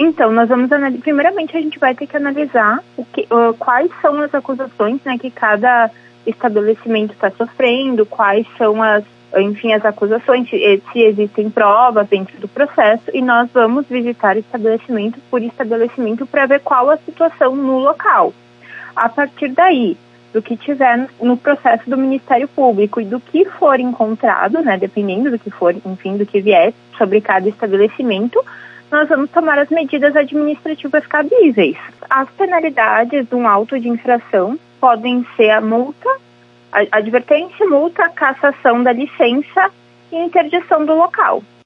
Então, nós vamos analisar. Primeiramente, a gente vai ter que analisar quais são as acusações, né, que cada estabelecimento está sofrendo, quais são as acusações, se existem provas dentro do processo, e nós vamos visitar estabelecimento por estabelecimento para ver qual a situação no local. A partir daí, do que tiver no processo do Ministério Público e do que for encontrado, né, dependendo do que for, do que vier sobre cada estabelecimento, nós vamos tomar as medidas administrativas cabíveis. As penalidades de um auto de infração podem ser a multa, a advertência, multa, cassação da licença e interdição do local.